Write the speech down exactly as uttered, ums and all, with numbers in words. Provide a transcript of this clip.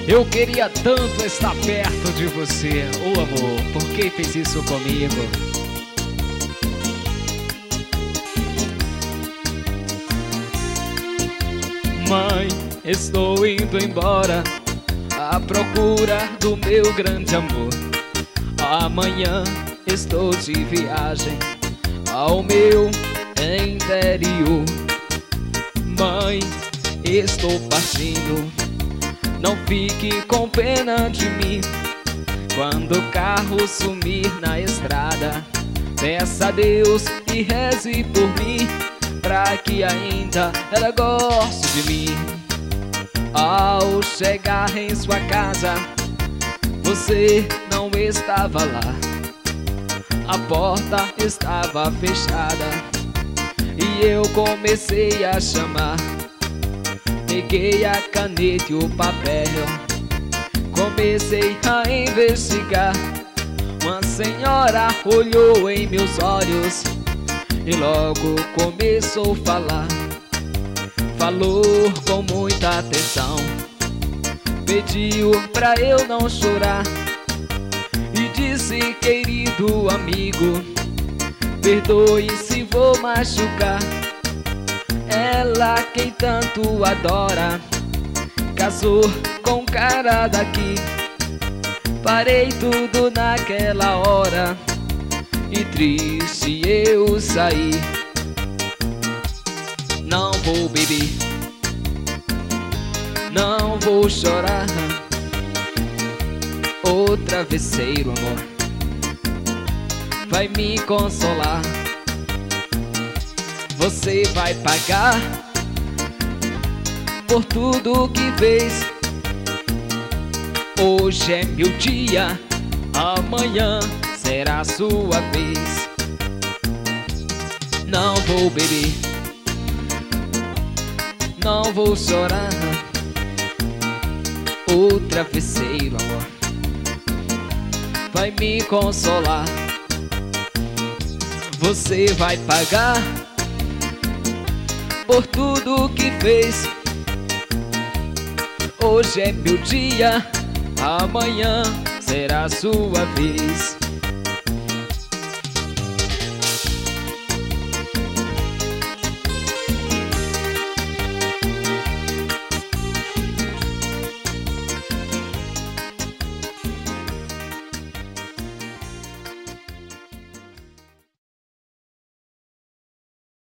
Eu queria tanto estar perto de você. Ô amor, por que fez isso comigo? Mãe, estou indo embora à procura do meu grande amor. Amanhã estou de viagem ao meu interior. Mãe, estou partindo, não fique com pena de mim. Quando o carro sumir na estrada, peça a Deus e reze por mim, pra que ainda ela goste de mim. Ao chegar em sua casa, você não estava lá. A porta estava fechada e eu comecei a chamar. Peguei a caneta e o papel, comecei a investigar. Uma senhora olhou em meus olhos e logo começou a falar. Falou com muita atenção, pediu pra eu não chorar e disse: querido amigo, perdoe se vou machucar. Ela, quem tanto adora, casou com um cara daqui. Parei tudo naquela hora e triste eu saí. Não vou beber, não vou chorar. O travesseiro, amor, vai me consolar. Você vai pagar por tudo que fez. Hoje é meu dia, amanhã será sua vez. Não vou beber, não vou chorar. O travesseiro, amor, vai me consolar. Você vai pagar por tudo que fez. Hoje é meu dia, amanhã será sua vez.